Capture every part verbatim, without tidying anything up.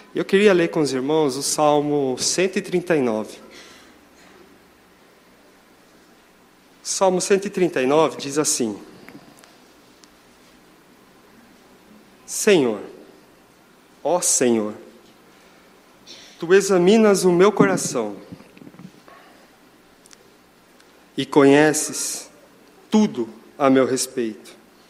Eu queria ler com os irmãos o Salmo cento e trinta e nove. Salmo cento e trinta e nove diz assim: Senhor, ó Senhor, Tu examinas o meu coração e conheces tudo a meu respeito.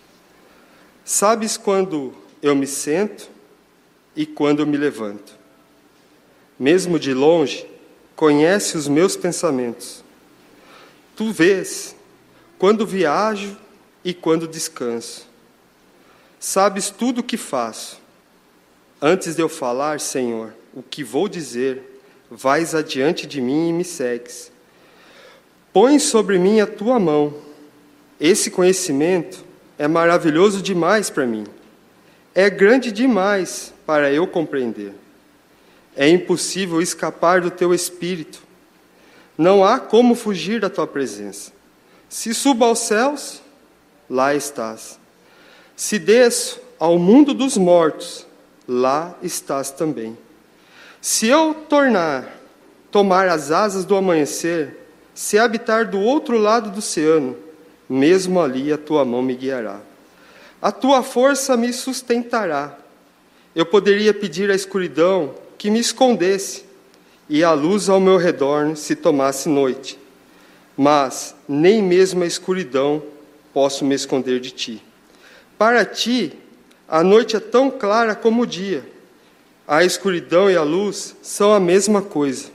Sabes quando eu me sento e quando eu me levanto. Mesmo de longe, conhece os meus pensamentos. Tu vês quando viajo e quando descanso. Sabes tudo o que faço. Antes de eu falar, Senhor, o que vou dizer, vais adiante de mim e me segues. Põe sobre mim a tua mão. Esse conhecimento é maravilhoso demais para mim. É grande demais para eu compreender. É impossível escapar do teu espírito. Não há como fugir da tua presença. Se subo aos céus, lá estás. Se desço ao mundo dos mortos, lá estás também. Se eu tornar, tomar as asas do amanhecer, se habitar do outro lado do oceano, mesmo ali a tua mão me guiará. A tua força me sustentará. Eu poderia pedir à escuridão que me escondesse, e a luz ao meu redor se tomasse noite. Mas nem mesmo a escuridão posso me esconder de ti. Para ti, a noite é tão clara como o dia. A escuridão e a luz são a mesma coisa.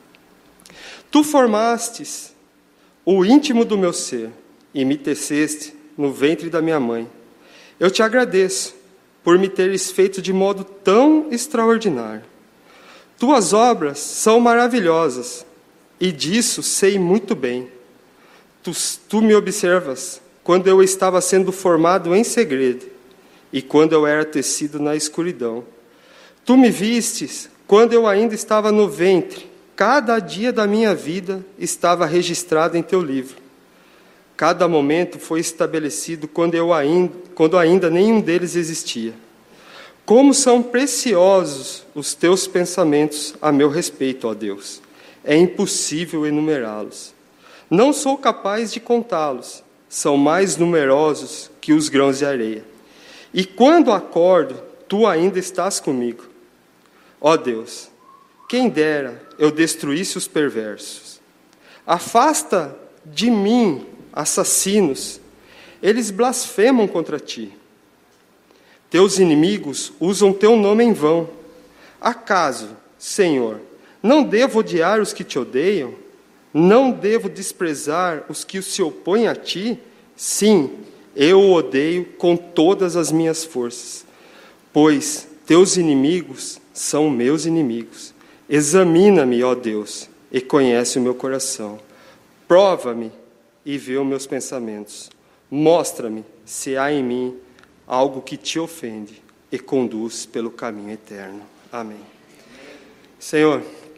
Tu formastes o íntimo do meu ser e me teceste no ventre da minha mãe. Eu te agradeço por me teres feito de modo tão extraordinário. Tuas obras são maravilhosas, e disso sei muito bem. Tu, tu me observas quando eu estava sendo formado em segredo, e quando eu era tecido na escuridão. Tu me vistes quando eu ainda estava no ventre. Cada dia da minha vida estava registrado em teu livro. Cada momento foi estabelecido quando, eu ainda, quando ainda nenhum deles existia. Como são preciosos os teus pensamentos a meu respeito, ó Deus. É impossível enumerá-los. Não sou capaz de contá-los. São mais numerosos que os grãos de areia. E quando acordo, tu ainda estás comigo. Ó Deus, quem dera eu destruísse os perversos. Afasta de mim, assassinos. Eles blasfemam contra ti. Teus inimigos usam teu nome em vão. Acaso, Senhor, não devo odiar os que te odeiam? Não devo desprezar os que se opõem a ti? Sim, eu o odeio com todas as minhas forças, pois teus inimigos são meus inimigos. Examina-me, ó Deus, e conhece o meu coração. Prova-me e vê os meus pensamentos. Mostra-me se há em mim algo que te ofende e conduz pelo caminho eterno. Amém. Senhor,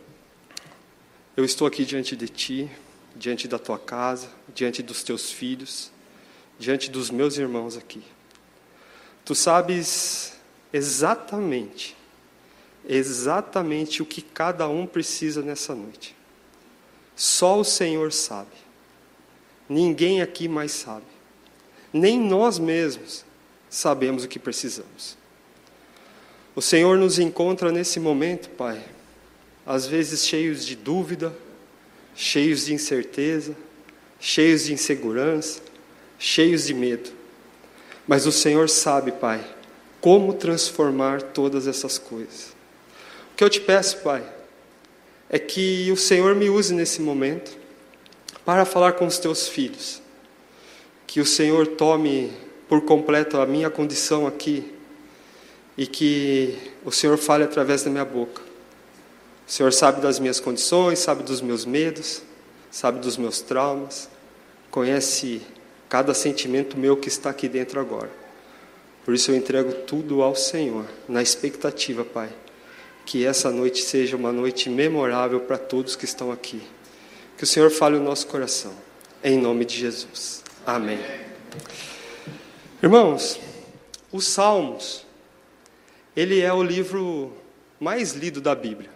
eu estou aqui diante de Ti, diante da Tua casa, diante dos Teus filhos, diante dos meus irmãos aqui. Tu sabes exatamente, exatamente o que cada um precisa nessa noite. Só o Senhor sabe. Ninguém aqui mais sabe. Nem nós mesmos sabemos o que precisamos. O Senhor nos encontra nesse momento, Pai, às vezes cheios de dúvida, cheios de incerteza, cheios de insegurança, cheios de medo. Mas o Senhor sabe, Pai, como transformar todas essas coisas. O que eu te peço, Pai, é que o Senhor me use nesse momento para falar com os teus filhos. Que o Senhor tome por completo a minha condição aqui e que o Senhor fale através da minha boca. O Senhor sabe das minhas condições, sabe dos meus medos, sabe dos meus traumas, conhece cada sentimento meu que está aqui dentro agora. Por isso eu entrego tudo ao Senhor, na expectativa, Pai, que essa noite seja uma noite memorável para todos que estão aqui. Que o Senhor fale o nosso coração, em nome de Jesus. Amém. Irmãos, os Salmos, ele é o livro mais lido da Bíblia.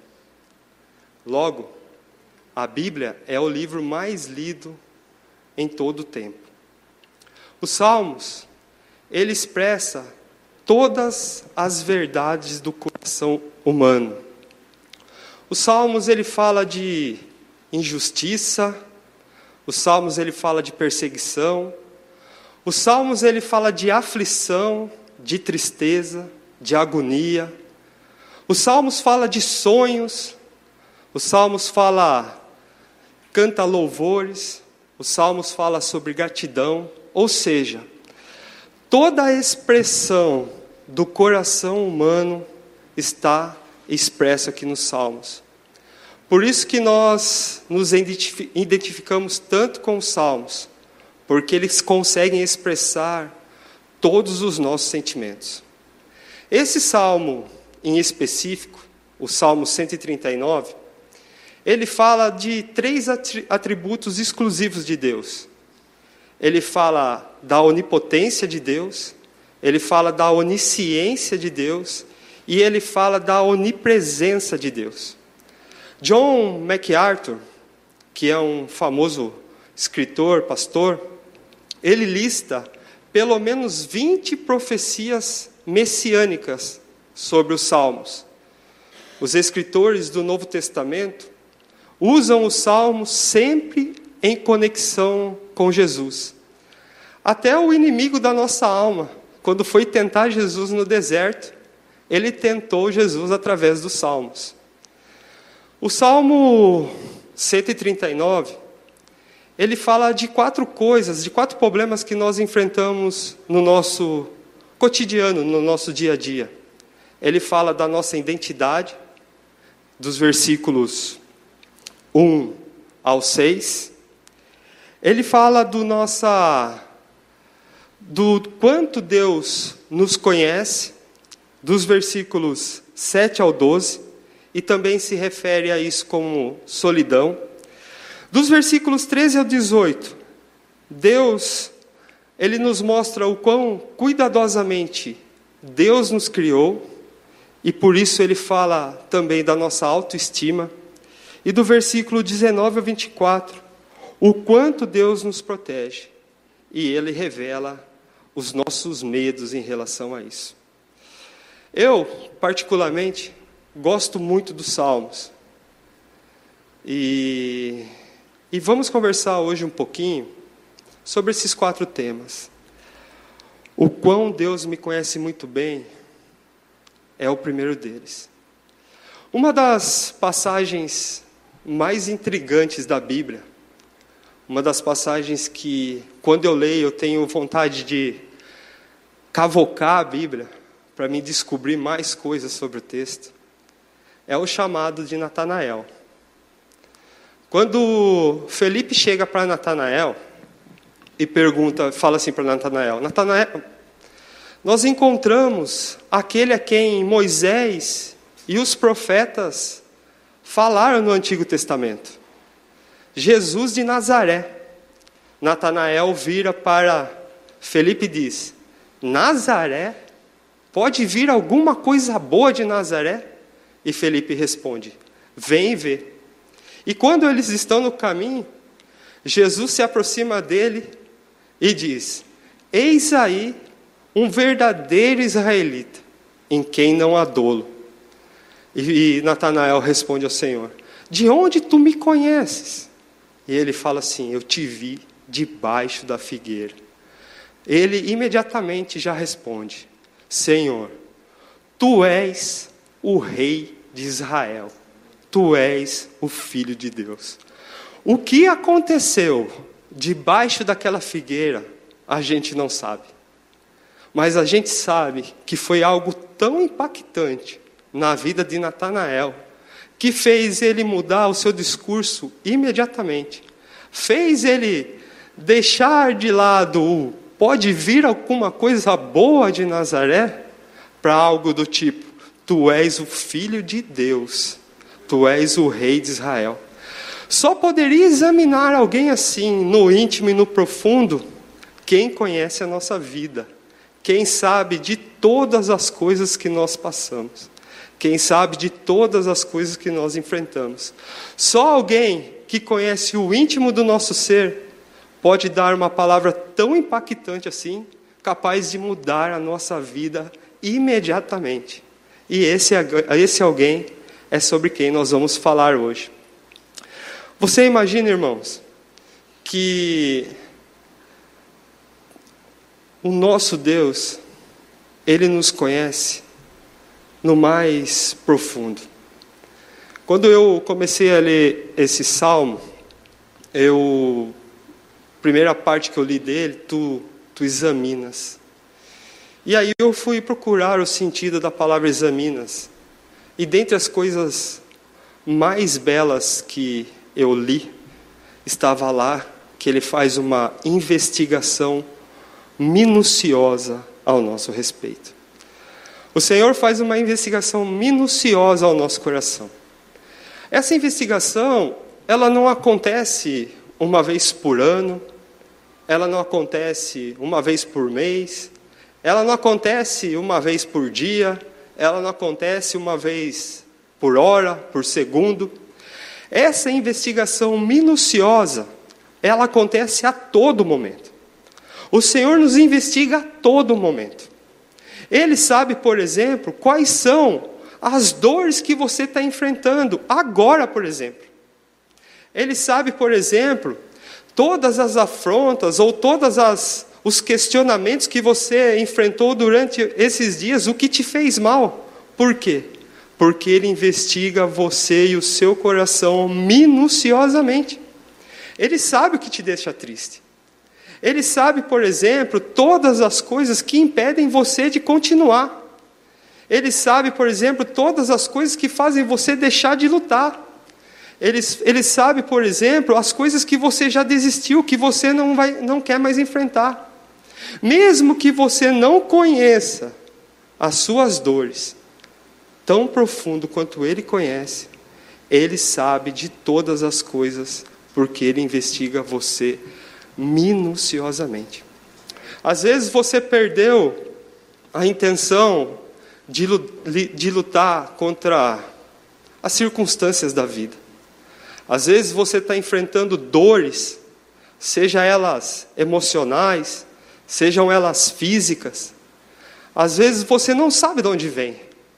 Logo, a Bíblia é o livro mais lido em todo o tempo. Os Salmos, ele expressa todas as verdades do coração humano. Os Salmos, ele fala de injustiça. Os Salmos, ele fala de perseguição. Os Salmos, ele fala de aflição, de tristeza, de agonia. Os Salmos fala de sonhos. Os Salmos fala, canta louvores. Os Salmos fala sobre gratidão. Ou seja, toda a expressão do coração humano está expressa aqui nos Salmos. Por isso que nós nos identificamos tanto com os Salmos, porque eles conseguem expressar todos os nossos sentimentos. Esse Salmo em específico, o Salmo cento e trinta e nove, ele fala de três atributos exclusivos de Deus. Ele fala da onipotência de Deus, ele fala da onisciência de Deus e ele fala da onipresença de Deus. John MacArthur, que é um famoso escritor, pastor, ele lista pelo menos vinte profecias messiânicas sobre os Salmos. Os escritores do Novo Testamento usam os Salmos sempre em conexão com Jesus. Até o inimigo da nossa alma, quando foi tentar Jesus no deserto, ele tentou Jesus através dos Salmos. O Salmo cento e trinta e nove, ele fala de quatro coisas, de quatro problemas que nós enfrentamos no nosso cotidiano, no nosso dia a dia. Ele fala da nossa identidade, dos versículos um ao seis. Ele fala do, nossa, do quanto Deus nos conhece, dos versículos sete ao doze, e também se refere a isso como solidão. Dos versículos treze ao dezoito, Deus, ele nos mostra o quão cuidadosamente Deus nos criou, e por isso ele fala também da nossa autoestima. E do versículo dezenove ao vinte e quatro, o quanto Deus nos protege, e ele revela os nossos medos em relação a isso. Eu, particularmente, gosto muito dos Salmos. E, e vamos conversar hoje um pouquinho sobre esses quatro temas. O quão Deus me conhece muito bem é o primeiro deles. Uma das passagens mais intrigantes da Bíblia, uma das passagens que, quando eu leio, eu tenho vontade de cavocar a Bíblia para me descobrir mais coisas sobre o texto, é o chamado de Natanael. Quando Felipe chega para Natanael e pergunta, fala assim para Natanael: Natanael, nós encontramos aquele a quem Moisés e os profetas falaram no Antigo Testamento, Jesus de Nazaré. Natanael vira para Felipe e diz: Nazaré? Pode vir alguma coisa boa de Nazaré? E Felipe responde: vem ver. E quando eles estão no caminho, Jesus se aproxima dele e diz: eis aí um verdadeiro israelita, em quem não há dolo. E, e Natanael responde ao Senhor: de onde tu me conheces? E ele fala assim: eu te vi debaixo da figueira. Ele imediatamente já responde: Senhor, tu és o rei de Israel, tu és o Filho de Deus. O que aconteceu debaixo daquela figueira, a gente não sabe. Mas a gente sabe que foi algo tão impactante na vida de Natanael, que fez ele mudar o seu discurso imediatamente. Fez ele deixar de lado o pode vir alguma coisa boa de Nazaré, para algo do tipo: tu és o Filho de Deus, tu és o Rei de Israel. Só poderia examinar alguém assim, no íntimo e no profundo, quem conhece a nossa vida, quem sabe de todas as coisas que nós passamos, quem sabe de todas as coisas que nós enfrentamos. Só alguém que conhece o íntimo do nosso ser pode dar uma palavra tão impactante assim, capaz de mudar a nossa vida imediatamente. E esse, esse alguém é sobre quem nós vamos falar hoje. Você imagina, irmãos, que o nosso Deus, Ele nos conhece no mais profundo. Quando eu comecei a ler esse salmo, eu, primeira parte que eu li dele, tu, tu examinas. E aí eu fui procurar o sentido da palavra examinas. E dentre as coisas mais belas que eu li, estava lá que ele faz uma investigação minuciosa ao nosso respeito. O Senhor faz uma investigação minuciosa ao nosso coração. Essa investigação, ela não acontece uma vez por ano, ela não acontece uma vez por mês, ela não acontece uma vez por dia, ela não acontece uma vez por hora, por segundo. Essa investigação minuciosa, ela acontece a todo momento. O Senhor nos investiga a todo momento. Ele sabe, por exemplo, quais são as dores que você está enfrentando agora, por exemplo. Ele sabe, por exemplo, todas as afrontas ou todas as os questionamentos que você enfrentou durante esses dias, o que te fez mal. Por quê? Porque Ele investiga você e o seu coração minuciosamente. Ele sabe o que te deixa triste. Ele sabe, por exemplo, todas as coisas que impedem você de continuar. Ele sabe, por exemplo, todas as coisas que fazem você deixar de lutar. Ele, ele sabe, por exemplo, as coisas que você já desistiu, que você não, vai, não quer mais enfrentar. Mesmo que você não conheça as suas dores, tão profundo quanto Ele conhece, Ele sabe de todas as coisas, porque Ele investiga você minuciosamente. Às vezes você perdeu a intenção de, de lutar contra as circunstâncias da vida. Às vezes você está enfrentando dores, seja elas emocionais, sejam elas físicas. Às vezes você não sabe de onde vem.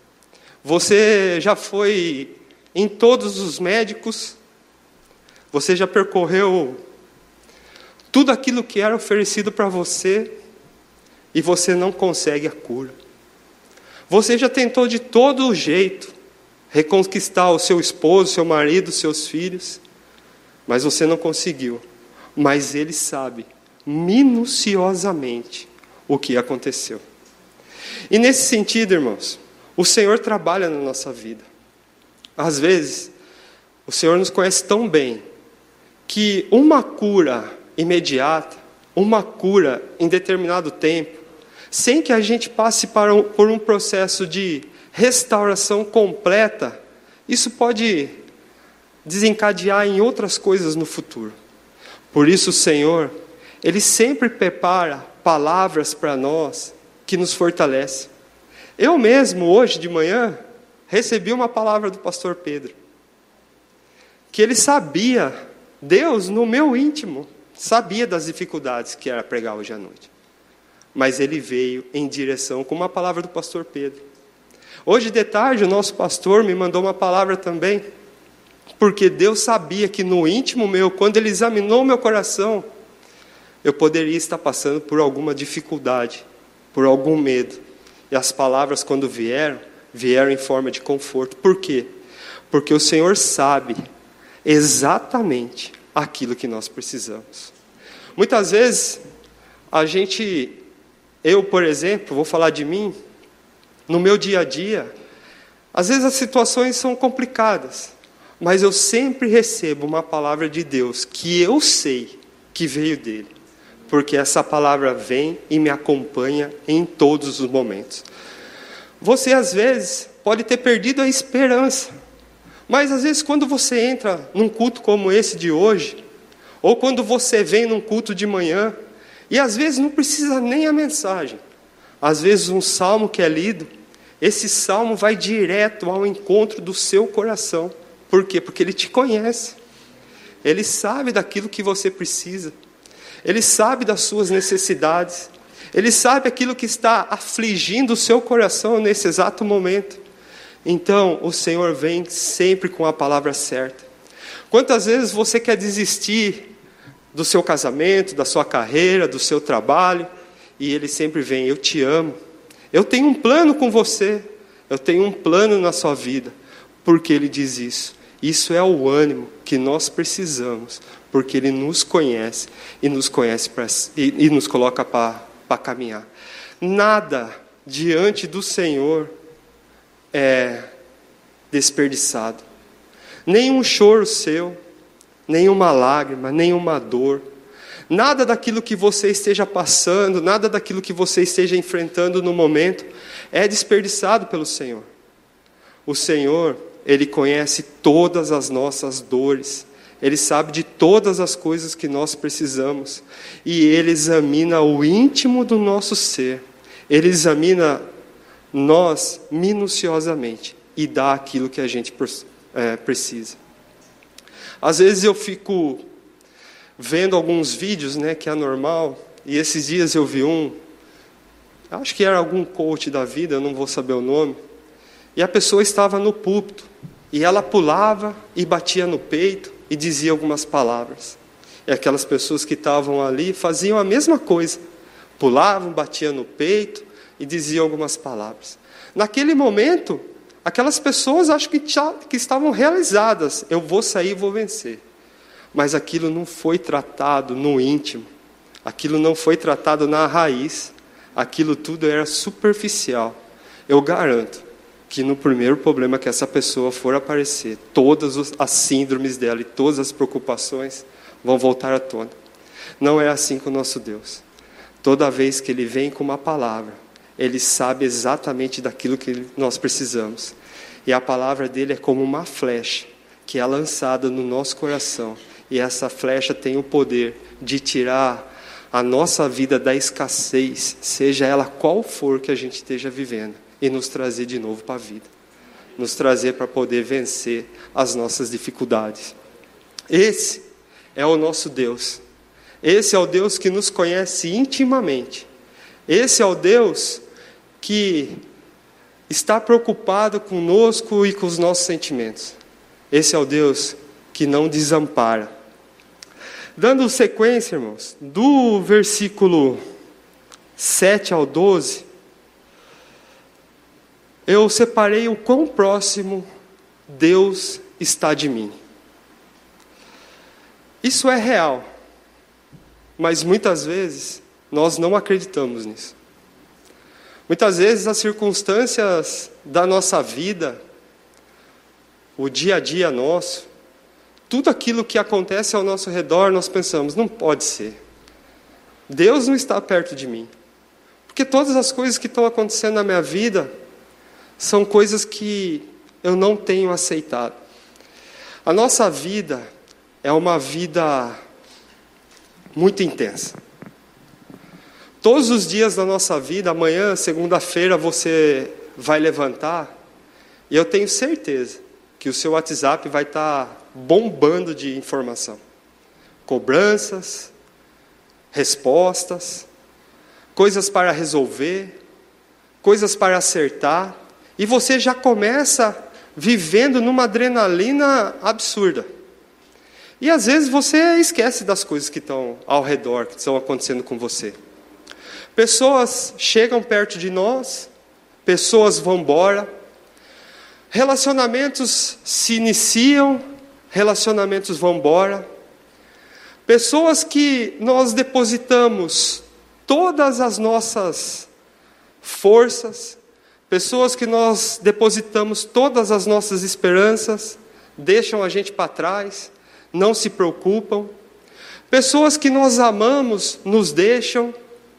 Você já foi em todos os médicos, você já percorreu tudo aquilo que era oferecido para você, e você não consegue a cura. Você já tentou de todo jeito reconquistar o seu esposo, seu marido, seus filhos, mas você não conseguiu. Mas Ele sabe minuciosamente o que aconteceu. E nesse sentido, irmãos, o Senhor trabalha na nossa vida. Às vezes, o Senhor nos conhece tão bem que uma cura imediata, uma cura em determinado tempo, sem que a gente passe para um, por um processo de restauração completa, isso pode desencadear em outras coisas no futuro. Por isso o Senhor, Ele sempre prepara palavras para nós que nos fortalecem. Eu mesmo, hoje de manhã, recebi uma palavra do pastor Pedro, que ele sabia, Deus no meu íntimo, sabia das dificuldades que era pregar hoje à noite. Mas Ele veio em direção com uma palavra do pastor Pedro. Hoje de tarde o nosso pastor me mandou uma palavra também, porque Deus sabia que no íntimo meu, quando Ele examinou meu coração, eu poderia estar passando por alguma dificuldade, por algum medo. E as palavras, quando vieram, vieram em forma de conforto. Por quê? Porque o Senhor sabe exatamente aquilo que nós precisamos. Muitas vezes, a gente, eu, por exemplo, vou falar de mim, no meu dia a dia, às vezes as situações são complicadas, mas eu sempre recebo uma palavra de Deus, que eu sei que veio dEle, porque essa palavra vem e me acompanha em todos os momentos. Você, às vezes, pode ter perdido a esperança, mas às vezes quando você entra num culto como esse de hoje, ou quando você vem num culto de manhã, e às vezes não precisa nem a mensagem, às vezes um salmo que é lido, Esse salmo vai direto ao encontro do seu coração. Por quê? Porque ele te conhece. Ele sabe daquilo que você precisa. Ele sabe das suas necessidades. Ele sabe aquilo que está afligindo o seu coração nesse exato momento. Então, o Senhor vem sempre com a palavra certa. Quantas vezes você quer desistir do seu casamento, da sua carreira, do seu trabalho, e Ele sempre vem: eu te amo. Eu tenho um plano com você. Eu tenho um plano na sua vida. Porque Ele diz isso. Isso é o ânimo que nós precisamos. Porque Ele nos conhece. E nos conhece pra, e, e nos coloca para caminhar. Nada diante do Senhor é desperdiçado. Nenhum choro seu, nenhuma lágrima, nenhuma dor. Nada daquilo que você esteja passando, nada daquilo que você esteja enfrentando no momento é desperdiçado pelo Senhor. O Senhor, Ele conhece todas as nossas dores. Ele sabe de todas as coisas que nós precisamos. E Ele examina o íntimo do nosso ser. Ele examina nós minuciosamente e dá aquilo que a gente é, precisa. Às vezes eu fico vendo alguns vídeos, né, que é normal, e esses dias eu vi um, acho que era algum coach da vida, eu não vou saber o nome, e a pessoa estava no púlpito, e ela pulava e batia no peito e dizia algumas palavras. E aquelas pessoas que estavam ali faziam a mesma coisa, pulavam, batiam no peito e diziam algumas palavras. Naquele momento, aquelas pessoas acho que, já, que estavam realizadas, eu vou sair e vou vencer. Mas aquilo não foi tratado no íntimo, aquilo não foi tratado na raiz, aquilo tudo era superficial. Eu garanto que no primeiro problema que essa pessoa for aparecer, todas as síndromes dela e todas as preocupações vão voltar à tona. Não é assim com o nosso Deus. Toda vez que Ele vem com uma palavra, Ele sabe exatamente daquilo que nós precisamos. E a palavra dele é como uma flecha que é lançada no nosso coração. E essa flecha tem o poder de tirar a nossa vida da escassez, seja ela qual for que a gente esteja vivendo, e nos trazer de novo para a vida. Nos trazer para poder vencer as nossas dificuldades. Esse é o nosso Deus. Esse é o Deus que nos conhece intimamente. Esse é o Deus que está preocupado conosco e com os nossos sentimentos. Esse é o Deus que não desampara. Dando sequência, irmãos, do versículo sete ao doze, eu separei o quão próximo Deus está de mim. Isso é real, mas muitas vezes nós não acreditamos nisso. Muitas vezes as circunstâncias da nossa vida, o dia a dia nosso, tudo aquilo que acontece ao nosso redor, nós pensamos: não pode ser. Deus não está perto de mim. Porque todas as coisas que estão acontecendo na minha vida são coisas que eu não tenho aceitado. A nossa vida é uma vida muito intensa. Todos os dias da nossa vida, amanhã, segunda-feira, você vai levantar, e eu tenho certeza que o seu WhatsApp vai estar bombando de informação. Cobranças, respostas, coisas para resolver, coisas para acertar, e você já começa vivendo numa adrenalina absurda. E às vezes você esquece das coisas que estão ao redor, que estão acontecendo com você. Pessoas chegam perto de nós, pessoas vão embora, relacionamentos se iniciam, relacionamentos vão embora, pessoas que nós depositamos todas as nossas forças, pessoas que nós depositamos todas as nossas esperanças, deixam a gente para trás, não se preocupam, pessoas que nós amamos nos deixam,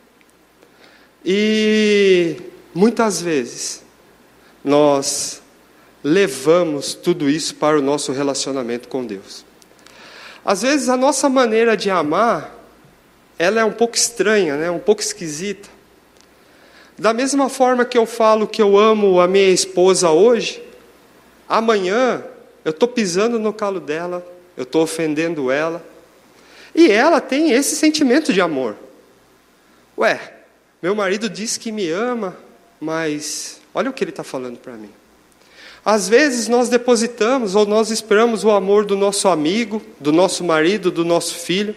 e muitas vezes nós levamos tudo isso para o nosso relacionamento com Deus. Às vezes a nossa maneira de amar, ela é um pouco estranha, né? Um pouco esquisita. Da mesma forma que eu falo que eu amo a minha esposa hoje, amanhã eu estou pisando no calo dela, eu estou ofendendo ela, e ela tem esse sentimento de amor. Ué, meu marido diz que me ama, mas olha o que ele está falando para mim. Às vezes nós depositamos ou nós esperamos o amor do nosso amigo, do nosso marido, do nosso filho,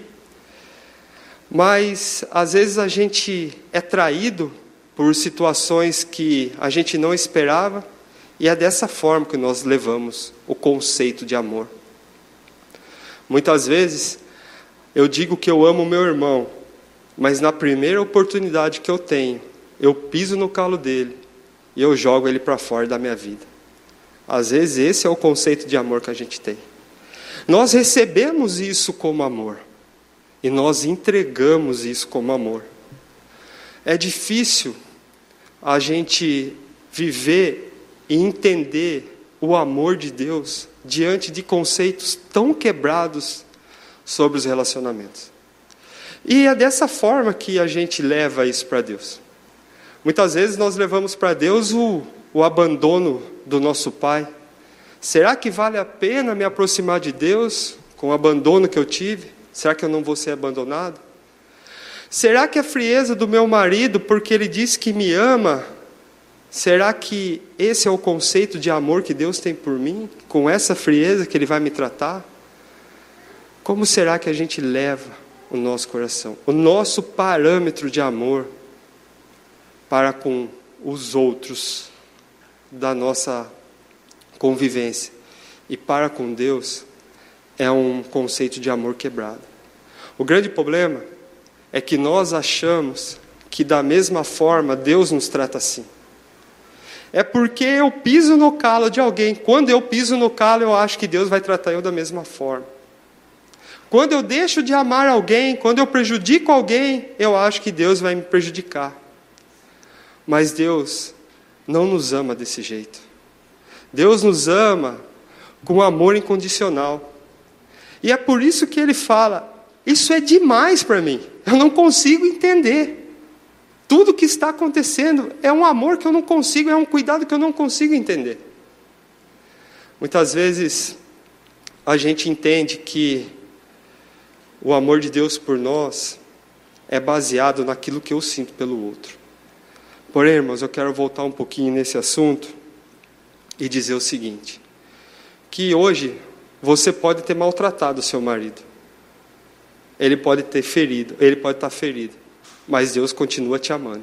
mas às vezes a gente é traído por situações que a gente não esperava, e é dessa forma que nós levamos o conceito de amor. Muitas vezes eu digo que eu amo o meu irmão, mas na primeira oportunidade que eu tenho, eu piso no calo dele e eu jogo ele para fora da minha vida. Às vezes esse é o conceito de amor que a gente tem. Nós recebemos isso como amor e nós entregamos isso como amor. É difícil a gente viver e entender o amor de Deus diante de conceitos tão quebrados sobre os relacionamentos. E é dessa forma que a gente leva isso para Deus. Muitas vezes nós levamos para Deus o, o abandono do nosso pai. Será que vale a pena me aproximar de Deus com o abandono que eu tive? Será que eu não vou ser abandonado? Será que a frieza do meu marido, porque ele diz que me ama, será que esse é o conceito de amor que Deus tem por mim? Com essa frieza que Ele vai me tratar? Como será que a gente leva o nosso coração, o nosso parâmetro de amor para com os outros da nossa convivência e para com Deus? É um conceito de amor quebrado. O grande problema é que nós achamos que da mesma forma Deus nos trata assim. É porque eu piso no calo de alguém. Quando eu piso no calo, eu acho que Deus vai tratar eu da mesma forma. Quando eu deixo de amar alguém, quando eu prejudico alguém, eu acho que Deus vai me prejudicar. Mas Deus não nos ama desse jeito. Deus nos ama com amor incondicional. E é por isso que Ele fala, isso é demais para mim. Eu não consigo entender. Tudo que está acontecendo é um amor que eu não consigo, é um cuidado que eu não consigo entender. Muitas vezes a gente entende que o amor de Deus por nós é baseado naquilo que eu sinto pelo outro. Porém, irmãos, eu quero voltar um pouquinho nesse assunto e dizer o seguinte, que hoje você pode ter maltratado o seu marido. Ele pode ter ferido, ele pode estar ferido, mas Deus continua te amando.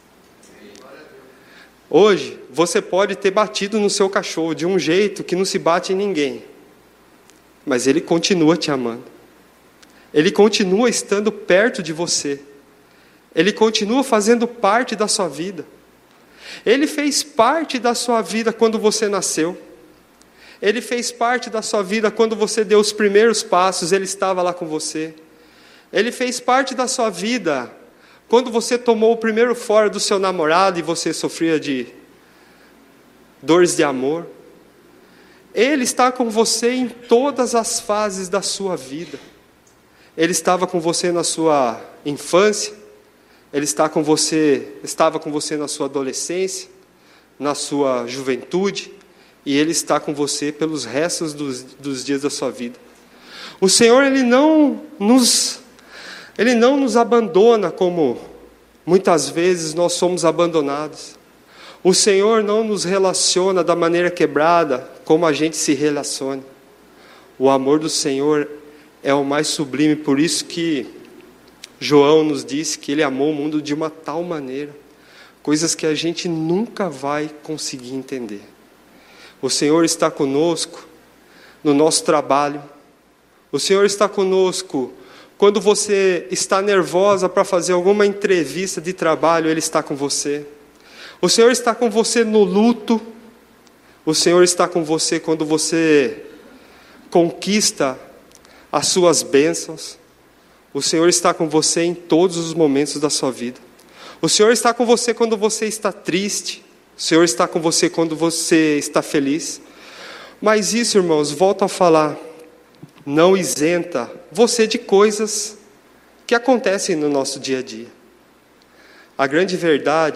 Hoje, você pode ter batido no seu cachorro de um jeito que não se bate em ninguém, mas Ele continua te amando. Ele continua estando perto de você. Ele continua fazendo parte da sua vida. Ele fez parte da sua vida quando você nasceu. Ele fez parte da sua vida quando você deu os primeiros passos, Ele estava lá com você. Ele fez parte da sua vida quando você tomou o primeiro fora do seu namorado e você sofria de dores de amor. Ele está com você em todas as fases da sua vida. Ele estava com você na sua infância, Ele está com você, estava com você na sua adolescência, na sua juventude, e Ele está com você pelos restos dos, dos dias da sua vida. O Senhor, Ele não nos, Ele não nos abandona como muitas vezes nós somos abandonados. O Senhor não nos relaciona da maneira quebrada como a gente se relaciona. O amor do Senhor é o mais sublime, por isso que João nos disse que Ele amou o mundo de uma tal maneira, coisas que a gente nunca vai conseguir entender. O Senhor está conosco no nosso trabalho, o Senhor está conosco quando você está nervosa para fazer alguma entrevista de trabalho, Ele está com você. O Senhor está com você no luto, o Senhor está com você quando você conquista as suas bênçãos. O Senhor está com você em todos os momentos da sua vida. O Senhor está com você quando você está triste. O Senhor está com você quando você está feliz. Mas isso, irmãos, volto a falar, não isenta você de coisas que acontecem no nosso dia a dia. A grande verdade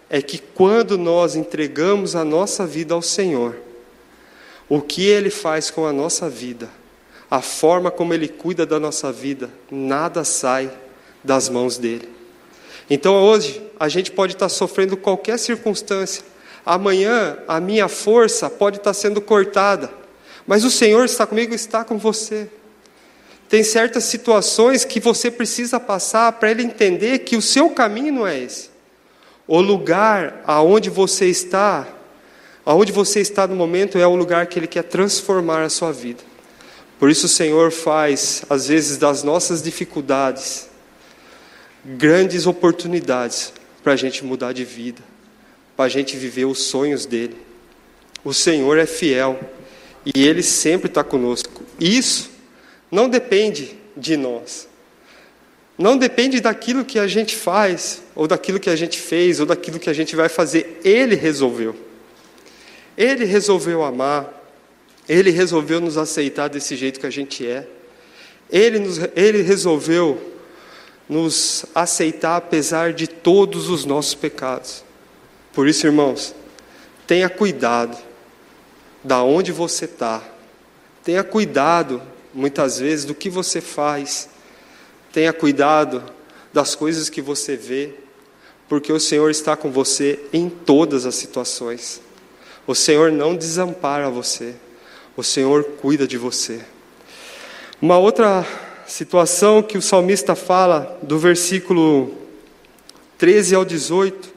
é que quando nós entregamos a nossa vida ao Senhor, o que Ele faz com a nossa vida, a forma como Ele cuida da nossa vida, nada sai das mãos dEle. Então hoje, a gente pode estar sofrendo qualquer circunstância. Amanhã, a minha força pode estar sendo cortada. Mas o Senhor está comigo, está com você. Tem certas situações que você precisa passar para Ele entender que o seu caminho não é esse. O lugar aonde você está, aonde você está no momento, é o lugar que Ele quer transformar a sua vida. Por isso o Senhor faz, às vezes, das nossas dificuldades, grandes oportunidades para a gente mudar de vida, para a gente viver os sonhos dEle. O Senhor é fiel e Ele sempre está conosco. Isso não depende de nós. Não depende daquilo que a gente faz, ou daquilo que a gente fez, ou daquilo que a gente vai fazer. Ele resolveu. Ele resolveu amar. Ele resolveu nos aceitar desse jeito que a gente é. Ele, nos, ele resolveu nos aceitar apesar de todos os nossos pecados. Por isso, irmãos, tenha cuidado da onde você está. Tenha cuidado, muitas vezes, do que você faz. Tenha cuidado das coisas que você vê, porque o Senhor está com você em todas as situações. O Senhor não desampara você. O Senhor cuida de você. Uma outra situação que o salmista fala, do versículo treze ao dezoito,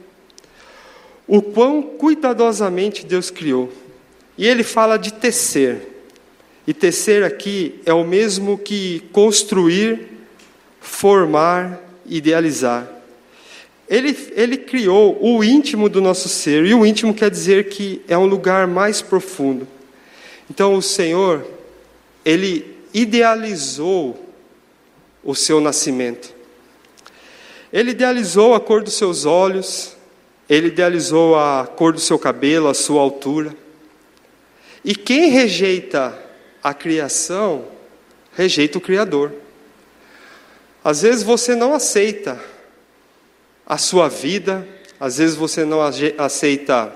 o quão cuidadosamente Deus criou. E ele fala de tecer. E tecer aqui é o mesmo que construir, formar, idealizar. Ele, ele criou o íntimo do nosso ser, e o íntimo quer dizer que é um lugar mais profundo. Então o Senhor, Ele idealizou o seu nascimento. Ele idealizou a cor dos seus olhos, Ele idealizou a cor do seu cabelo, a sua altura. E quem rejeita a criação, rejeita o Criador. Às vezes você não aceita a sua vida, às vezes você não aceita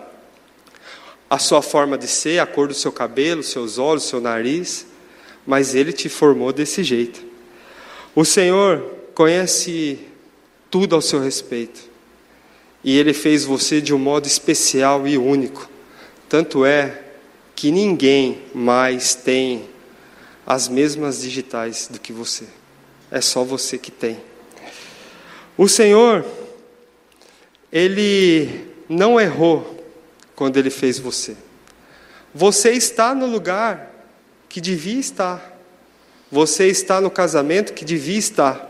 a sua forma de ser, a cor do seu cabelo, seus olhos, seu nariz, mas Ele te formou desse jeito. O Senhor conhece tudo ao seu respeito, e Ele fez você de um modo especial e único. Tanto é que ninguém mais tem as mesmas digitais do que você. É só você que tem. O Senhor, Ele não errou quando Ele fez você. Você está no lugar que devia estar. Você está no casamento que devia estar.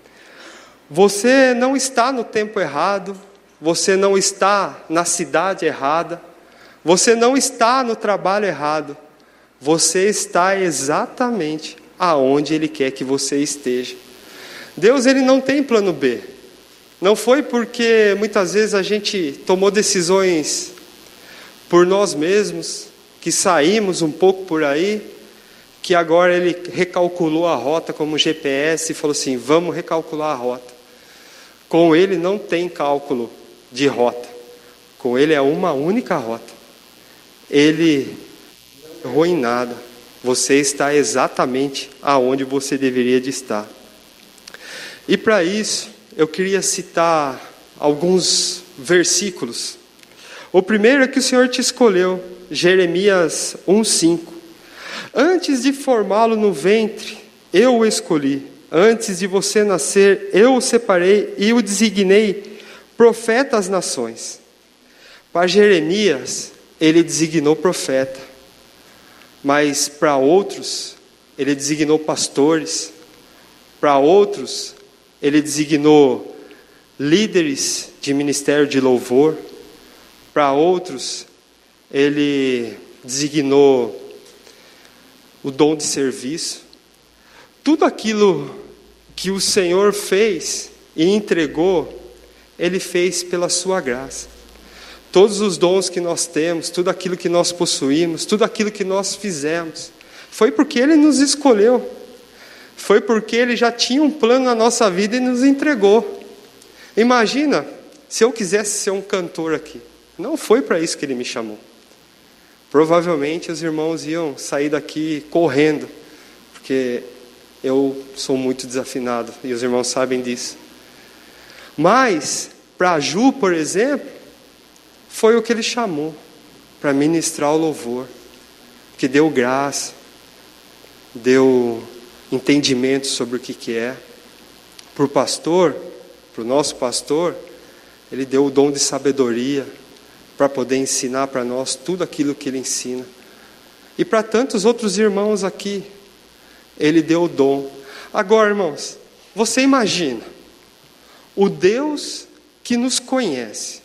Você não está no tempo errado. Você não está na cidade errada. Você não está no trabalho errado. Você está exatamente aonde Ele quer que você esteja. Deus, Ele não tem plano B. Não foi porque muitas vezes a gente tomou decisões por nós mesmos, que saímos um pouco por aí, que agora Ele recalculou a rota como G P S e falou assim, vamos recalcular a rota. Com Ele não tem cálculo de rota. Com Ele é uma única rota. Ele não errou em nada. Você está exatamente aonde você deveria de estar. E para isso, eu queria citar alguns versículos. O primeiro é que o Senhor te escolheu, Jeremias um, cinco. Antes de formá-lo no ventre, eu o escolhi. Antes de você nascer, eu o separei e o designei profeta às nações. Para Jeremias, ele designou profeta. Mas para outros, ele designou pastores. Para outros, ele designou líderes de ministério de louvor. Para outros, ele designou o dom de serviço. Tudo aquilo que o Senhor fez e entregou, Ele fez pela sua graça. Todos os dons que nós temos, tudo aquilo que nós possuímos, tudo aquilo que nós fizemos, foi porque Ele nos escolheu. Foi porque Ele já tinha um plano na nossa vida e nos entregou. Imagina, se eu quisesse ser um cantor aqui, não foi para isso que Ele me chamou. Provavelmente os irmãos iam sair daqui correndo, porque eu sou muito desafinado, e os irmãos sabem disso. Mas, para a Ju, por exemplo, foi o que Ele chamou, para ministrar o louvor, que deu graça, deu entendimento sobre o que, que é. Para o pastor, para o nosso pastor, Ele deu o dom de sabedoria, para poder ensinar para nós tudo aquilo que Ele ensina. E para tantos outros irmãos aqui, Ele deu o dom. Agora, irmãos, você imagina, o Deus que nos conhece,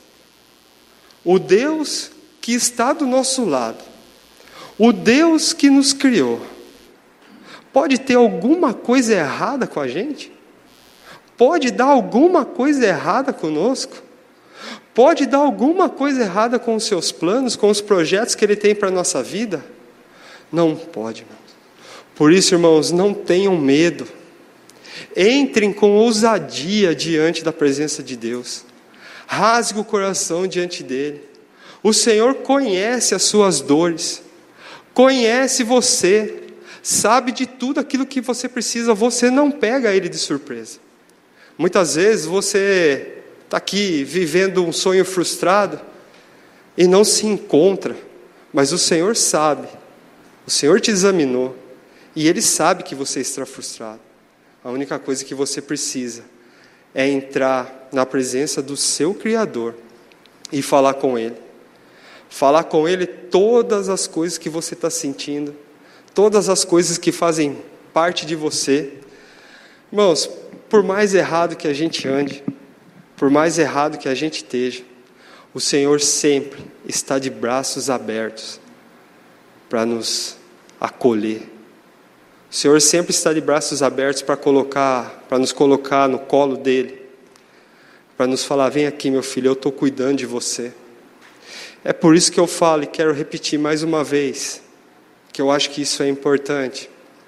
o Deus que está do nosso lado, o Deus que nos criou, pode ter alguma coisa errada com a gente? Pode dar alguma coisa errada conosco? Pode dar alguma coisa errada com os seus planos, com os projetos que Ele tem para a nossa vida? Não pode, irmãos. Por isso, irmãos, não tenham medo. Entrem com ousadia diante da presença de Deus. Rasgue o coração diante dEle. O Senhor conhece as suas dores. Conhece você. Sabe de tudo aquilo que você precisa. Você não pega Ele de surpresa. Muitas vezes você está aqui vivendo um sonho frustrado e não se encontra, mas o Senhor sabe, o Senhor te examinou e Ele sabe que você está frustrado. A única coisa que você precisa é entrar na presença do seu Criador e falar com Ele. Falar com Ele todas as coisas que você está sentindo, todas as coisas que fazem parte de você. Irmãos, por mais errado que a gente ande, por mais errado que a gente esteja, o Senhor sempre está de braços abertos para nos acolher. O Senhor sempre está de braços abertos para colocar, para nos colocar no colo dEle, para nos falar: vem aqui, meu filho, eu estou cuidando de você. É por isso que eu falo e quero repetir mais uma vez, que eu acho que isso é importante.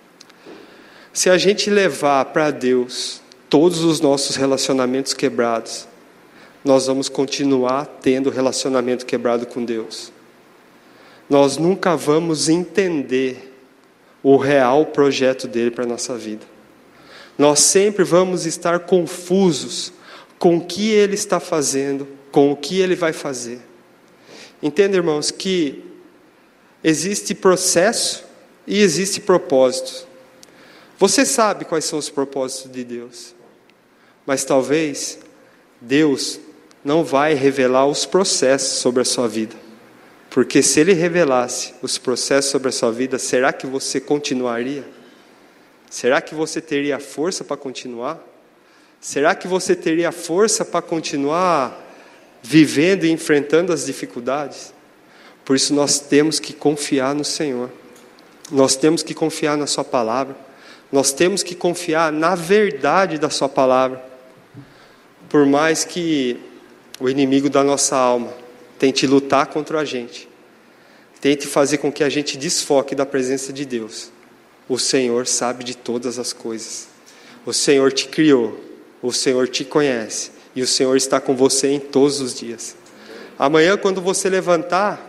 Se a gente levar para Deus todos os nossos relacionamentos quebrados, nós vamos continuar tendo relacionamento quebrado com Deus. Nós nunca vamos entender o real projeto dEle para a nossa vida. Nós sempre vamos estar confusos com o que Ele está fazendo, com o que Ele vai fazer. Entenda, irmãos, que existe processo e existe propósito. Você sabe quais são os propósitos de Deus, mas talvez Deus não vai revelar os processos sobre a sua vida, porque se Ele revelasse os processos sobre a sua vida, será que você continuaria? Será que você teria força para continuar? Será que você teria força para continuar vivendo e enfrentando as dificuldades? Por isso nós temos que confiar no Senhor, nós temos que confiar na Sua palavra, nós temos que confiar na verdade da Sua palavra. Por mais que o inimigo da nossa alma tente lutar contra a gente, tente fazer com que a gente desfoque da presença de Deus, o Senhor sabe de todas as coisas. O Senhor te criou, o Senhor te conhece, e o Senhor está com você em todos os dias. Amanhã, quando você levantar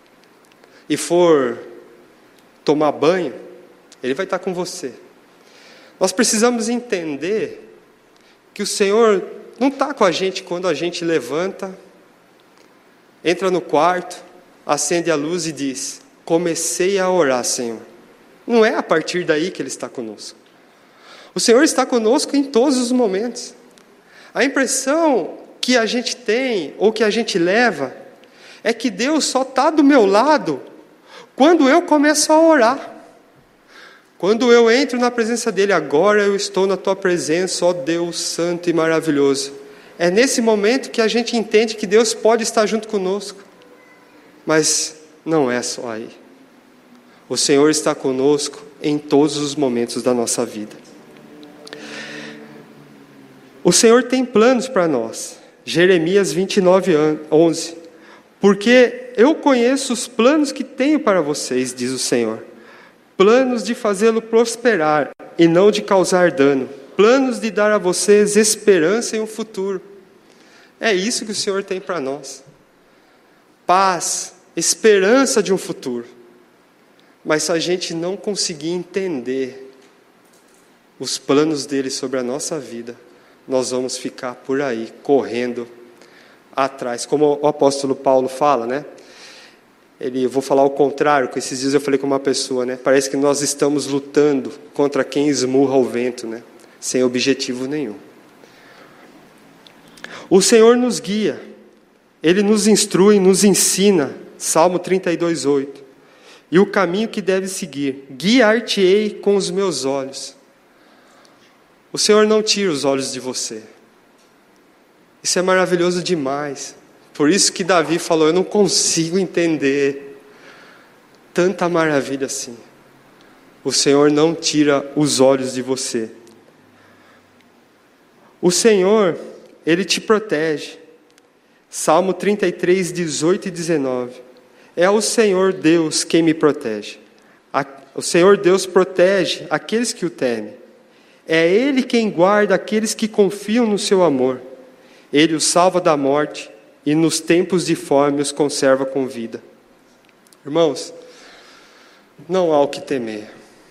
e for tomar banho, Ele vai estar com você. Nós precisamos entender que o Senhor não está com a gente quando a gente levanta, entra no quarto, acende a luz e diz: comecei a orar, Senhor. Não é a partir daí que Ele está conosco. O Senhor está conosco em todos os momentos. A impressão que a gente tem, ou que a gente leva, é que Deus só está do meu lado quando eu começo a orar. Quando eu entro na presença dEle, agora eu estou na Tua presença, ó Deus santo e maravilhoso. É nesse momento que a gente entende que Deus pode estar junto conosco. Mas não é só aí. O Senhor está conosco em todos os momentos da nossa vida. O Senhor tem planos para nós. Jeremias vinte e nove, onze. Porque eu conheço os planos que tenho para vocês, diz o Senhor. Planos de fazê-lo prosperar e não de causar dano. Planos de dar a vocês esperança em um futuro. É isso que o Senhor tem para nós. Paz, esperança de um futuro. Mas se a gente não conseguir entender os planos dele sobre a nossa vida, nós vamos ficar por aí, correndo atrás. Como o apóstolo Paulo fala, né? Ele, eu vou falar o contrário, que esses dias eu falei com uma pessoa, né? Parece que nós estamos lutando contra quem esmurra o vento, né? Sem objetivo nenhum. O Senhor nos guia, Ele nos instrui, nos ensina, Salmo trinta e dois, oito. E o caminho que deve seguir, guiar-te-ei com os meus olhos. O Senhor não tira os olhos de você. Isso é maravilhoso demais. Por isso que Davi falou, eu não consigo entender tanta maravilha assim. O Senhor não tira os olhos de você. O Senhor, Ele te protege. Salmo trinta e três, dezoito e dezenove. É o Senhor Deus quem me protege. O Senhor Deus protege aqueles que o temem. É Ele quem guarda aqueles que confiam no seu amor. Ele os salva da morte e nos tempos de fome os conserva com vida. Irmãos, não há o que temer.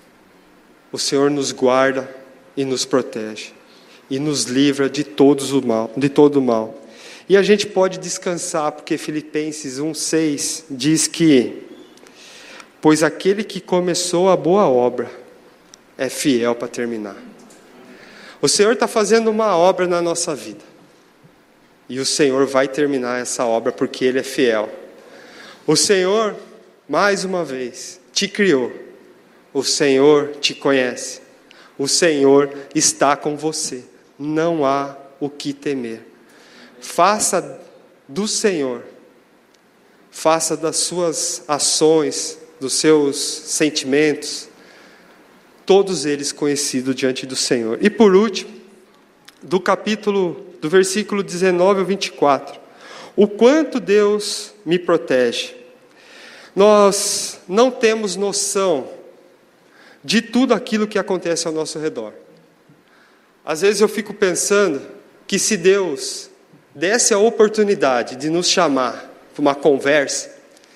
O Senhor nos guarda e nos protege. E nos livra de, todos o mal, de todo o mal. E a gente pode descansar, porque Filipenses um, seis diz que pois aquele que começou a boa obra é fiel para terminar. O Senhor está fazendo uma obra na nossa vida. E o Senhor vai terminar essa obra porque Ele é fiel. O Senhor, mais uma vez, te criou. O Senhor te conhece. O Senhor está com você. Não há o que temer. Faça do Senhor, faça das suas ações, dos seus sentimentos, todos eles conhecidos diante do Senhor. E por último, do capítulo, do versículo dezenove ao vinte e quatro, o quanto Deus me protege. Nós não temos noção de tudo aquilo que acontece ao nosso redor. Às vezes eu fico pensando que se Deus desse a oportunidade de nos chamar para uma conversa,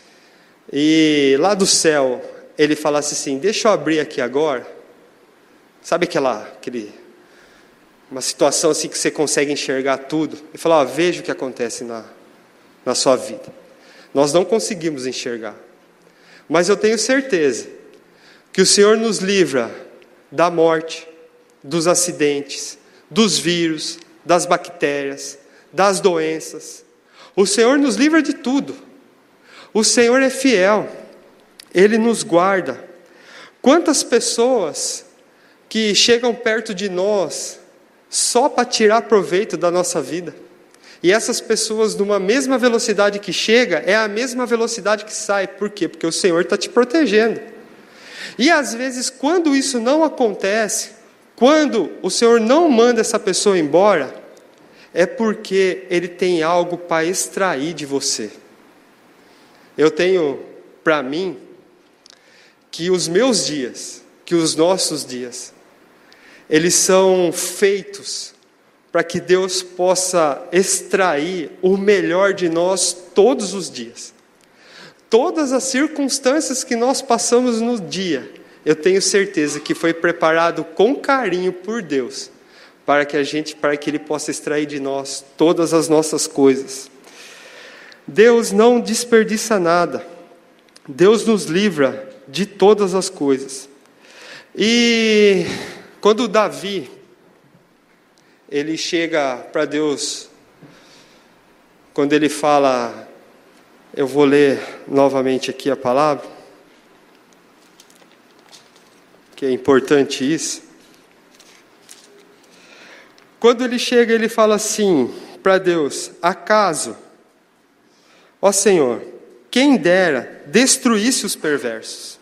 e lá do céu Ele falasse assim, deixa eu abrir aqui agora, sabe aquela, aquele, uma situação assim que você consegue enxergar tudo, e falar, ó, veja o que acontece na, na sua vida. Nós não conseguimos enxergar, mas eu tenho certeza que o Senhor nos livra da morte, dos acidentes, dos vírus, das bactérias, das doenças. O Senhor nos livra de tudo. O Senhor é fiel. Ele nos guarda. Quantas pessoas que chegam perto de nós só para tirar proveito da nossa vida. E essas pessoas, numa mesma velocidade que chega, é a mesma velocidade que sai. Por quê? Porque o Senhor está te protegendo. E às vezes, quando isso não acontece, quando o Senhor não manda essa pessoa embora, é porque Ele tem algo para extrair de você. Eu tenho para mim que os meus dias, que os nossos dias, eles são feitos para que Deus possa extrair o melhor de nós todos os dias. Todas as circunstâncias que nós passamos no dia, eu tenho certeza que foi preparado com carinho por Deus, para que a gente, para que Ele possa extrair de nós todas as nossas coisas. Deus não desperdiça nada. Deus nos livra de todas as coisas. E quando Davi, ele chega para Deus, quando ele fala, eu vou ler novamente aqui a palavra, que é importante isso. Quando ele chega, ele fala assim para Deus, acaso, ó Senhor, quem dera destruísse os perversos.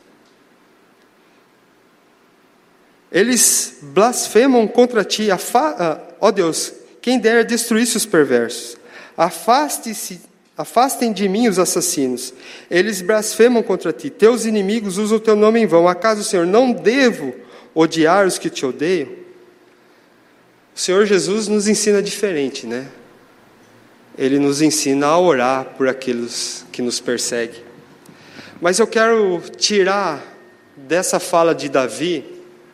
Eles blasfemam contra ti, afa... ó Deus, quem dera destruísse os perversos. Afaste-se, afastem de mim os assassinos. Eles blasfemam contra ti, teus inimigos usam o teu nome em vão. Acaso, Senhor, não devo odiar os que te odeiam? O Senhor Jesus nos ensina diferente, né? Ele nos ensina a orar por aqueles que nos perseguem. Mas eu quero tirar dessa fala de Davi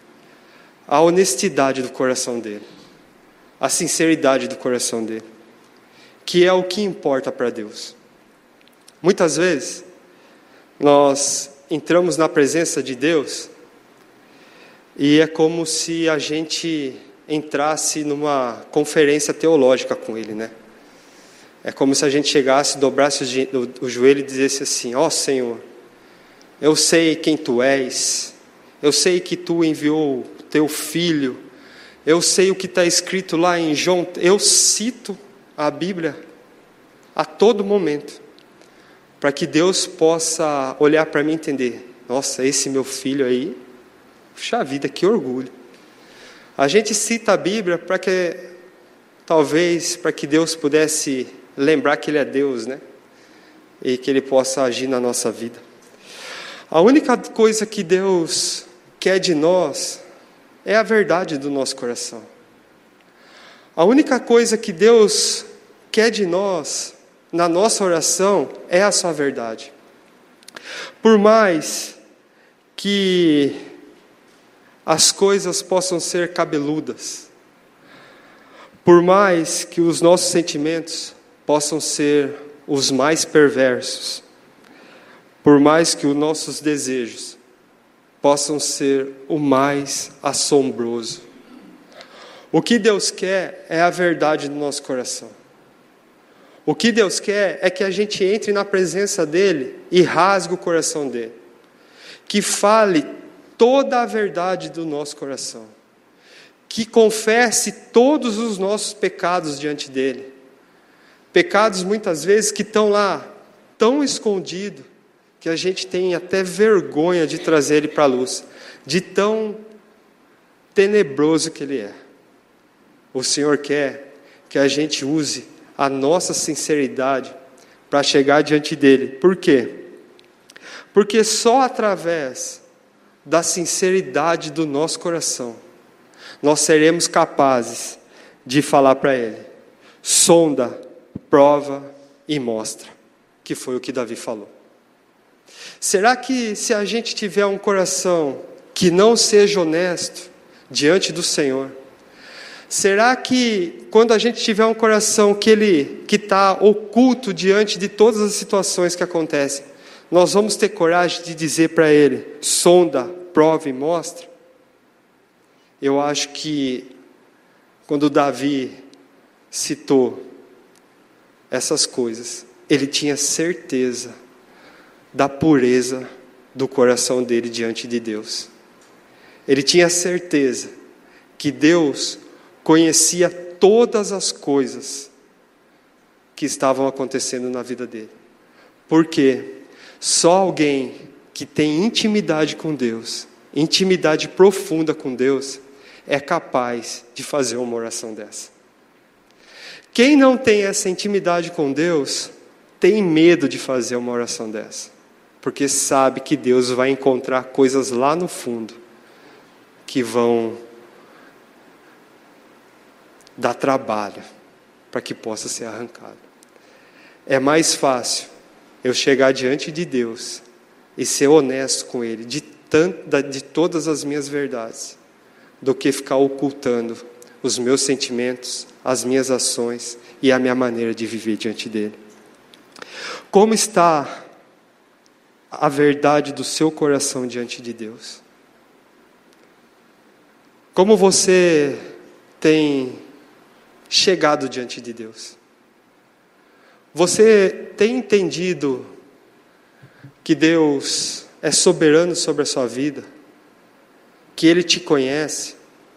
a honestidade do coração dele, a sinceridade do coração dele, que é o que importa para Deus. Muitas vezes, nós entramos na presença de Deus e é como se a gente entrasse numa conferência teológica com Ele, né? É como se a gente chegasse, dobrasse o, o joelho e dissesse assim: ó Senhor, eu sei quem Tu és, eu sei que Tu enviou o Teu Filho, eu sei o que está escrito lá em João, eu cito a Bíblia a todo momento, para que Deus possa olhar para mim e entender: nossa, esse meu filho aí, puxa vida, que orgulho. A gente cita a Bíblia para que, talvez, para que Deus pudesse lembrar que Ele é Deus, né? E que Ele possa agir na nossa vida. A única coisa que Deus quer de nós é a verdade do nosso coração. A única coisa que Deus quer de nós, na nossa oração, é a sua verdade. Por mais que as coisas possam ser cabeludas, por mais que os nossos sentimentos possam ser os mais perversos, por mais que os nossos desejos possam ser o mais assombroso, o que Deus quer é a verdade do nosso coração. O que Deus quer é que a gente entre na presença dEle e rasgue o coração dEle, que fale toda a verdade do nosso coração, que confesse todos os nossos pecados diante dEle, pecados muitas vezes que estão lá, tão escondidos, que a gente tem até vergonha de trazer Ele para a luz, de tão tenebroso que Ele é. O Senhor quer que a gente use a nossa sinceridade para chegar diante dEle. Por quê? Porque só através da sinceridade do nosso coração nós seremos capazes de falar para Ele: sonda, prova e mostra, que foi o que Davi falou. Será que se a gente tiver um coração que não seja honesto diante do Senhor, será que quando a gente tiver um coração que ele que está oculto diante de todas as situações que acontecem, nós vamos ter coragem de dizer para Ele: sonda, prova e mostra? Eu acho que quando Davi citou essas coisas, ele tinha certeza da pureza do coração dele diante de Deus. Ele tinha certeza que Deus conhecia todas as coisas que estavam acontecendo na vida dele. Porque só alguém que tem intimidade com Deus, intimidade profunda com Deus, é capaz de fazer uma oração dessa. Quem não tem essa intimidade com Deus, tem medo de fazer uma oração dessa, porque sabe que Deus vai encontrar coisas lá no fundo que vão dar trabalho para que possa ser arrancado. É mais fácil eu chegar diante de Deus e ser honesto com Ele de, tanto, de todas as minhas verdades, do que ficar ocultando os meus sentimentos, as minhas ações e a minha maneira de viver diante dEle. Como está a verdade do seu coração diante de Deus? Como você tem chegado diante de Deus? Você tem entendido que Deus é soberano sobre a sua vida? Que Ele te conhece?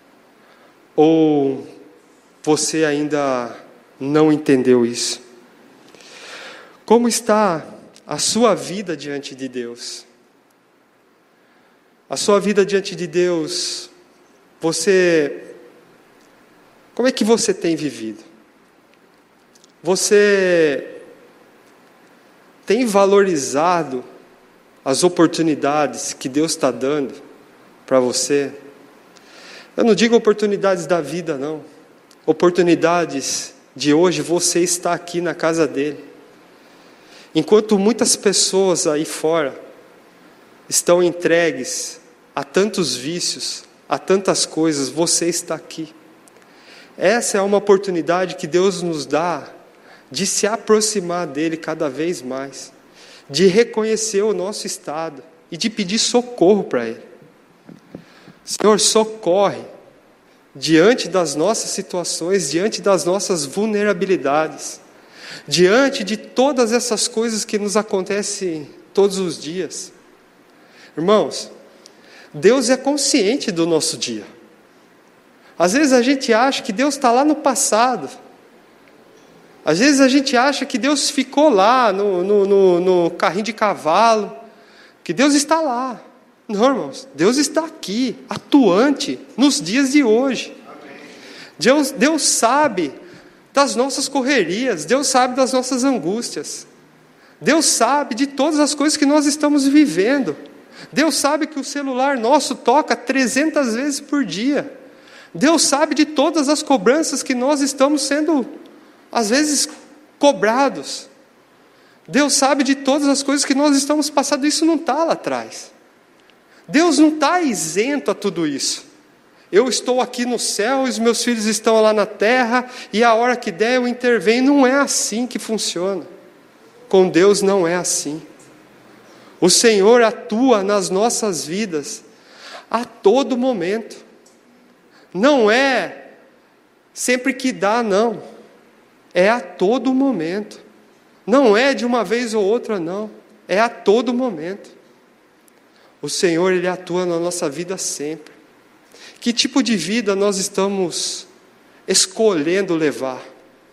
Ou você ainda não entendeu isso? Como está a sua vida diante de Deus? A sua vida diante de Deus, você... Como é que você tem vivido? Você tem valorizado as oportunidades que Deus está dando para você? Eu não digo oportunidades da vida, não. Oportunidades de hoje você está aqui na casa dele. Enquanto muitas pessoas aí fora estão entregues a tantos vícios, a tantas coisas, você está aqui. Essa é uma oportunidade que Deus nos dá de se aproximar dele cada vez mais, de reconhecer o nosso estado e de pedir socorro para ele. Senhor, socorre diante das nossas situações, diante das nossas vulnerabilidades, diante de todas essas coisas que nos acontecem todos os dias. Irmãos, Deus é consciente do nosso dia. Às vezes a gente acha que Deus está lá no passado. Às vezes a gente acha que Deus ficou lá no, no, no, no carrinho de cavalo, que Deus está lá. Não, irmãos, Deus está aqui, atuante, nos dias de hoje. Deus, Deus sabe das nossas correrias, Deus sabe das nossas angústias. Deus sabe de todas as coisas que nós estamos vivendo. Deus sabe que o celular nosso toca trezentas vezes por dia. Deus sabe de todas as cobranças que nós estamos sendo, às vezes, cobrados. Deus sabe de todas as coisas que nós estamos passando. Isso não está lá atrás. Deus não está isento a tudo isso. Eu estou aqui no céu, os meus filhos estão lá na terra, e a hora que der eu intervenho. Não é assim que funciona. Com Deus não é assim. O Senhor atua nas nossas vidas a todo momento. Não é sempre que dá, não. É a todo momento. Não é de uma vez ou outra, não. É a todo momento. O Senhor, Ele atua na nossa vida sempre. Que tipo de vida nós estamos escolhendo levar?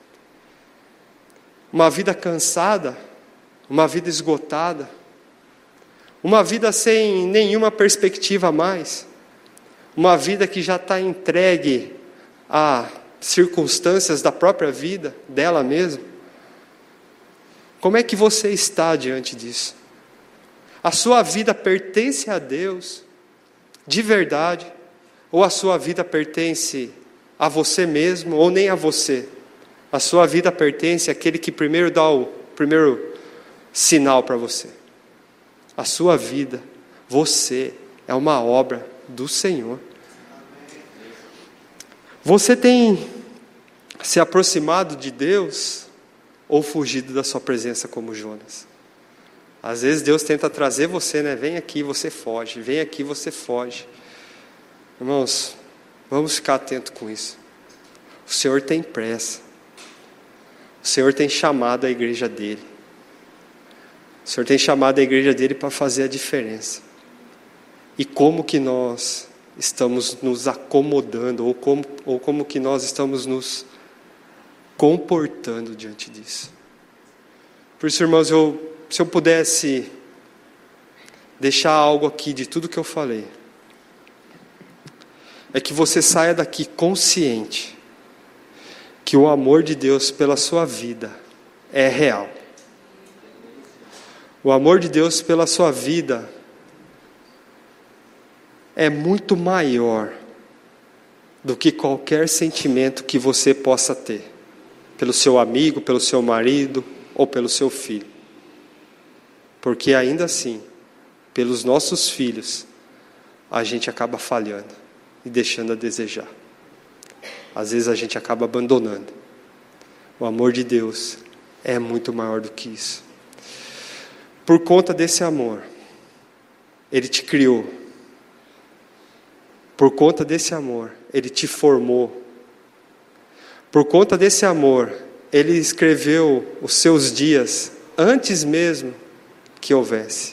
Uma vida cansada? Uma vida esgotada? Uma vida sem nenhuma perspectiva a mais? Uma vida que já está entregue a circunstâncias da própria vida, dela mesma? Como é que você está diante disso? A sua vida pertence a Deus, de verdade, ou a sua vida pertence a você mesmo, ou nem a você? A sua vida pertence àquele que primeiro dá o primeiro sinal para você. A sua vida, você, é uma obra do Senhor. Você tem se aproximado de Deus ou fugido da sua presença como Jonas? Às vezes Deus tenta trazer você, né? Vem aqui, você foge. Vem aqui, você foge. Irmãos, vamos ficar atentos com isso. O Senhor tem pressa. O Senhor tem chamado a igreja dele. O Senhor tem chamado a igreja dele para fazer a diferença. E como que nós estamos nos acomodando, ou como, ou como que nós estamos nos comportando diante disso? Por isso, irmãos, eu, se eu pudesse deixar algo aqui de tudo que eu falei, é que você saia daqui consciente que o amor de Deus pela sua vida é real. O amor de Deus pela sua vida é muito maior do que qualquer sentimento que você possa ter pelo seu amigo, pelo seu marido ou pelo seu filho. Porque ainda assim, pelos nossos filhos, a gente acaba falhando e deixando a desejar. Às vezes a gente acaba abandonando. O amor de Deus é muito maior do que isso. Por conta desse amor, Ele te criou. Por conta desse amor, Ele te formou. Por conta desse amor, Ele escreveu os seus dias antes mesmo que houvesse.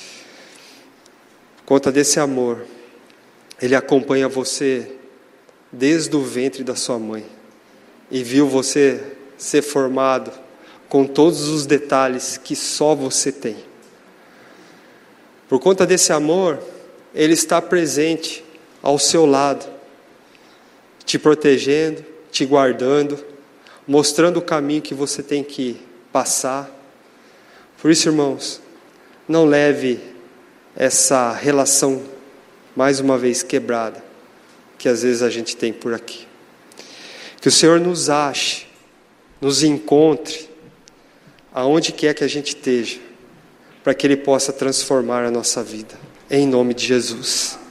Por conta desse amor, Ele acompanha você desde o ventre da sua mãe e viu você ser formado com todos os detalhes que só você tem. Por conta desse amor, Ele está presente ao seu lado, te protegendo, te guardando, mostrando o caminho que você tem que passar. Por isso, irmãos, não leve essa relação, mais uma vez, quebrada, que às vezes a gente tem por aqui. Que o Senhor nos ache nos encontre aonde quer que a gente esteja, para que Ele possa transformar a nossa vida. Em nome de Jesus.